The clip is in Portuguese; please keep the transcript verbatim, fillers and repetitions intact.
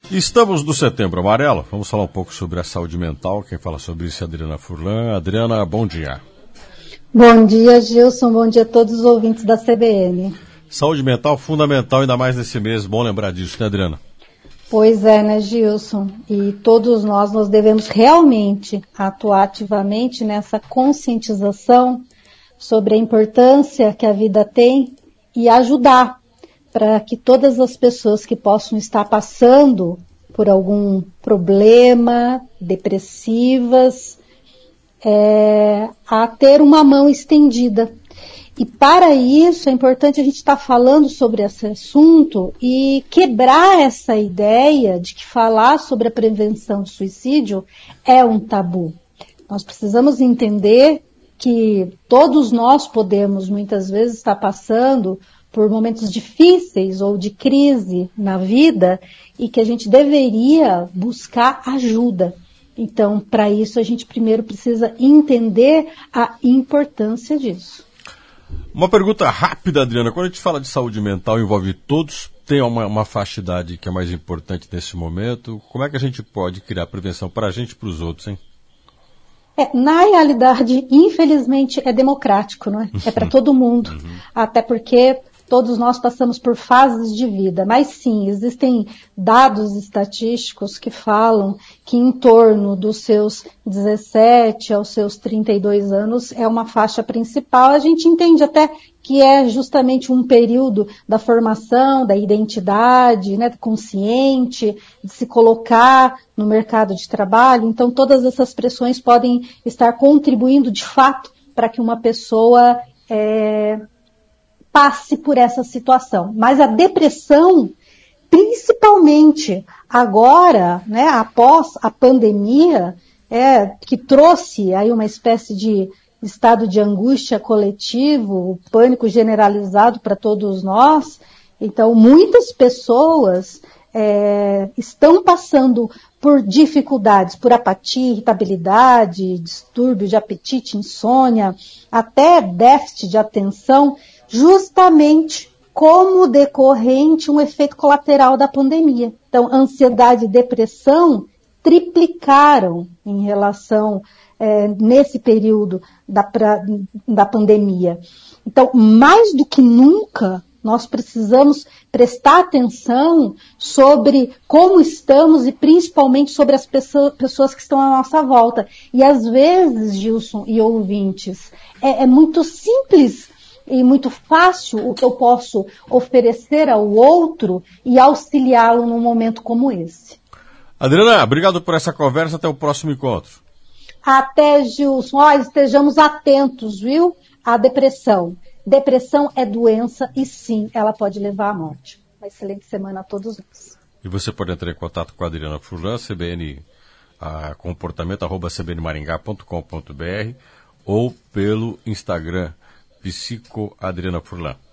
Estamos no Setembro Amarelo, vamos falar um pouco sobre a saúde mental. Quem fala sobre isso é a Adriana Furlan. Adriana, bom dia. Bom dia, Gilson, bom dia a todos os ouvintes da C B N. Saúde mental fundamental, ainda mais nesse mês, bom lembrar disso, né, Adriana? Pois é, né, Gilson? E todos nós, nós devemos realmente atuar ativamente nessa conscientização sobre a importância que a vida tem e ajudar para que todas as pessoas que possam estar passando por algum problema, depressivas, é, a ter uma mão estendida. E para isso é importante a gente estar falando sobre esse assunto e quebrar essa ideia de que falar sobre a prevenção do suicídio é um tabu. Nós precisamos entender que todos nós podemos muitas vezes estar passando por momentos difíceis ou de crise na vida e que a gente deveria buscar ajuda. Então, para isso, a gente primeiro precisa entender a importância disso. Uma pergunta rápida, Adriana. Quando a gente fala de saúde mental, envolve todos, tem uma, uma faixa de idade que é mais importante nesse momento. Como é que a gente pode criar prevenção para a gente e para os outros, hein? É, na realidade, infelizmente, é democrático, não é? É para todo mundo. Uhum. Até porque todos nós passamos por fases de vida, mas sim, existem dados estatísticos que falam que em torno dos seus dezessete aos seus trinta e dois anos é uma faixa principal. A gente entende até que é justamente um período da formação, da identidade, né, consciente, de se colocar no mercado de trabalho. Então todas essas pressões podem estar contribuindo de fato para que uma pessoa é, passe por essa situação. Mas a depressão, principalmente agora, né, após a pandemia, é, que trouxe aí uma espécie de estado de angústia coletivo, pânico generalizado para todos nós. Então, muitas pessoas é, estão passando por dificuldades, por apatia, irritabilidade, distúrbio de apetite, insônia, até déficit de atenção, justamente como decorrente um efeito colateral da pandemia. Então, ansiedade e depressão triplicaram em relação, é, nesse período da, pra, da pandemia. Então, mais do que nunca, nós precisamos prestar atenção sobre como estamos e principalmente sobre as pessoas, pessoas que estão à nossa volta. E às vezes, Gilson e ouvintes, é, é muito simples e muito fácil o que eu posso oferecer ao outro e auxiliá-lo num momento como esse. Adriana, obrigado por essa conversa, até o próximo encontro. Até, Gilson. Ó, estejamos atentos, viu? À depressão. Depressão é doença e sim, ela pode levar à morte. Uma excelente semana a todos nós. E você pode entrar em contato com a Adriana Furlan, C B N a, comportamento, arroba c b n maringá ponto com ponto b r ou pelo Instagram, Psico Adriana Furlan.